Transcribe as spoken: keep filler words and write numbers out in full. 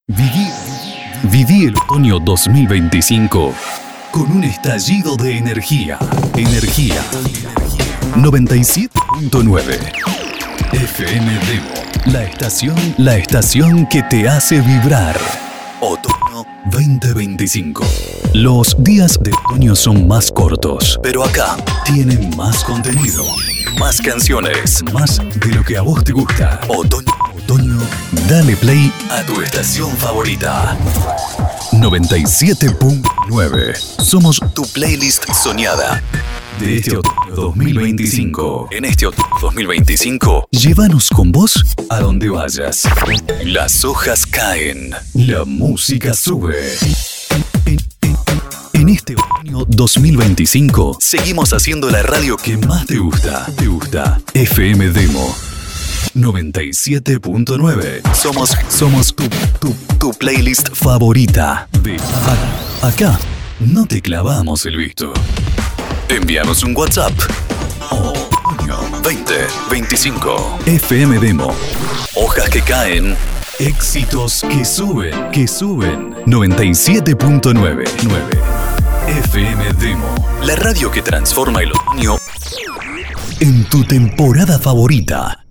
Viví, viví el otoño dos mil veinticinco con un estallido de energía. Energía. noventa y siete punto nueve. F M Demo. La estación, la estación que te hace vibrar. Otoño veinte veinticinco. Los días de otoño son más cortos, pero acá tienen más contenido, más canciones, más de lo que a vos te gusta. Otoño, otoño, dale play a tu estación favorita. noventa y siete punto nueve. Somos tu playlist soñada. De este otoño dos mil veinticinco. En este otoño dos mil veinticinco, llévanos con vos a donde vayas. Las hojas caen, la música sube. En, en, en este otoño dos mil veinticinco, seguimos haciendo la radio que más te gusta. Te gusta. F M Demo noventa y siete punto nueve. Somos, somos tu, tu, tu playlist favorita. De a, acá no te clavamos el visto. Envíanos un WhatsApp. Otoño veinte veinticinco. F M Demo. Hojas que caen. Éxitos que suben. Que suben. noventa y siete punto nueve. F M Demo. La radio que transforma el otoño en tu temporada favorita.